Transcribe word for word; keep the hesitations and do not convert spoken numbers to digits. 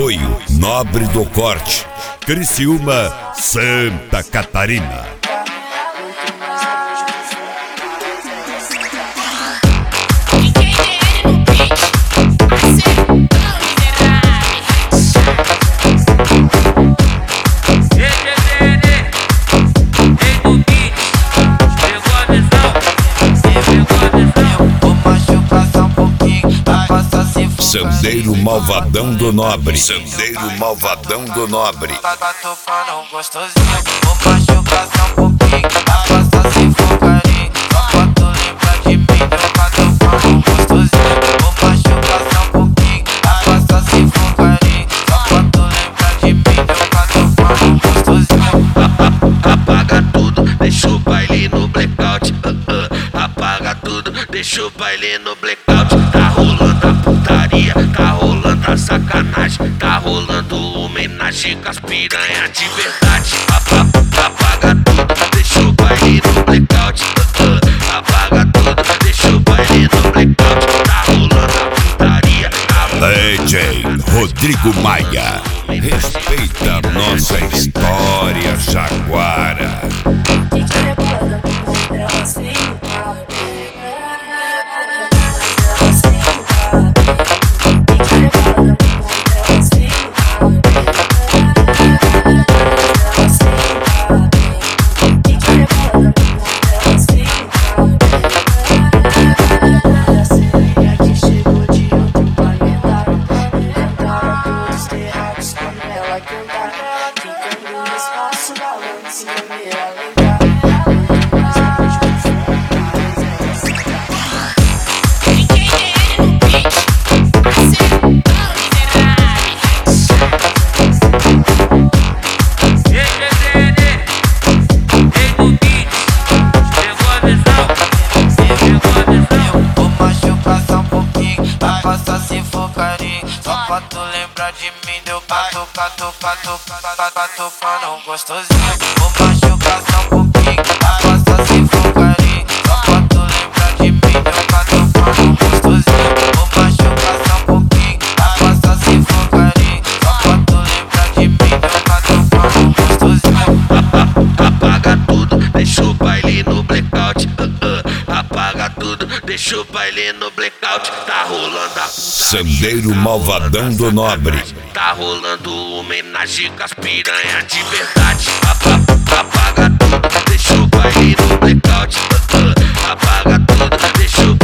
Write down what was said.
Apoio Nobre do Corte, Criciúma, Santa Catarina. Sandeiro Malvadão do Nobre. Sandeiro Malvadão do Nobre. Tá tocando gostosinho, vou machucar só um pouquinho. Passa sem focarinho, só pra tu lembrar de mim. Eu tá tocando gostosinho, vou machucar só um pouquinho. Passa sem focarinho, só pra tu lembrar de mim. Eu tá tocando gostosinho. Apaga tudo, deixa o baile no blackout. uh, uh. Apaga tudo, deixa o baile no blackout. Tá rolando a putaria, tá rolando a sacanagem, tá rolando homenagem com as piranha de verdade. Apaga tudo, deixa o baile no blackout. uh, uh. Apaga tudo, deixa o baile no blackout. Tá rolando a putaria, tá rolando D J Rodrigo Maia. Respeita a nossa história, Jaguara. Só pra tu lembrar de mim, deu cato, cato, cato, cato, cato, pano gostosinho. Vou machucar só um pouquinho, passa sem focarinho. Só pra tu lembrar de mim, deu cato, pano gostosinho. Vou machucar só um pouquinho, passa sem focarinho. Só pra tu lembrar de mim, deu cato, pano gostosinho. Apaga tudo, deixa o baile no blackout. uh, uh. Apaga tudo, deixa o baile no blackout. Tá rolando a Sandeiro Malvadão do Nobre. Tá rolando homenagem com as piranha de verdade. Apaga tudo, deixa o baile no blackout. uh, uh. Apaga tudo, deixa o